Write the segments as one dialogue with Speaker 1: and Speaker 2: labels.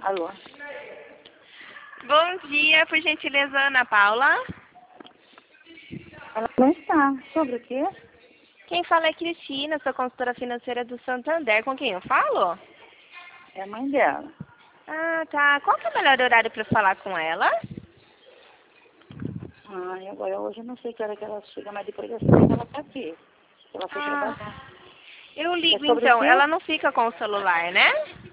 Speaker 1: Alô?
Speaker 2: Bom dia, por gentileza, Ana Paula.
Speaker 1: Ela não está. Sobre o quê?
Speaker 2: Quem fala é Cristina, sou consultora financeira do Santander. Com quem eu falo?
Speaker 1: É a mãe dela.
Speaker 2: Ah, tá. Qual que é o melhor horário para falar com ela?
Speaker 1: E agora hoje eu não sei que hora que ela chega, mas depois eu sei que ela está aqui. Ela foi
Speaker 2: Ah,
Speaker 1: trabalhar.
Speaker 2: eu
Speaker 1: É
Speaker 2: ligo
Speaker 1: sobre o
Speaker 2: então.
Speaker 1: quê?
Speaker 2: Ela não fica com o celular, né?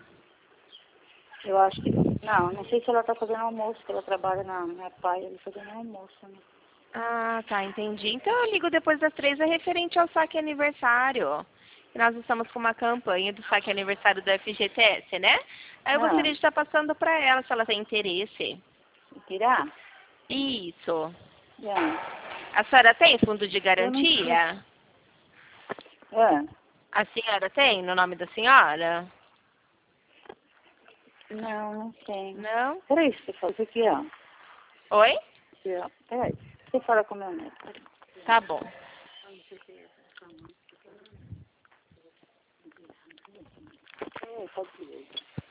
Speaker 1: Eu acho que... Não sei se ela está fazendo almoço, que ela trabalha na pai, ele fazendo almoço, né?
Speaker 2: Ah, tá, entendi. Então eu ligo depois das 3, é referente ao saque aniversário. Nós estamos com uma campanha do saque aniversário do FGTS, né? Aí eu gostaria de estar passando para ela, se ela tem interesse.
Speaker 1: Tirar?
Speaker 2: Isso.
Speaker 1: É.
Speaker 2: A senhora tem fundo de
Speaker 1: Eu não sei.
Speaker 2: garantia?
Speaker 1: É.
Speaker 2: A senhora tem, no nome da senhora?
Speaker 1: Não sei.
Speaker 2: Não?
Speaker 1: Peraí, você fala isso aqui, ó.
Speaker 2: Oi?
Speaker 1: Aqui, ó. Peraí. Você fala com meu neto.
Speaker 2: Tá bom.
Speaker 1: Pode ir.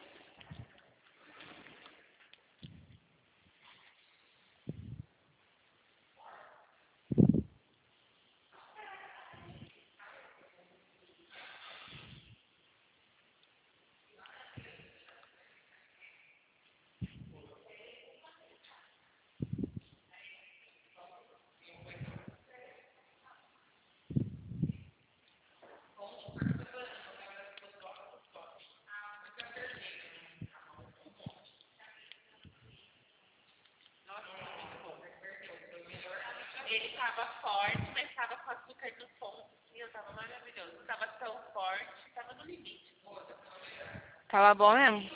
Speaker 2: Ele tava forte, mas tava com açúcar no ponto. Meu, tava maravilhoso. Não tava tão forte, tava no limite. Tava bom mesmo?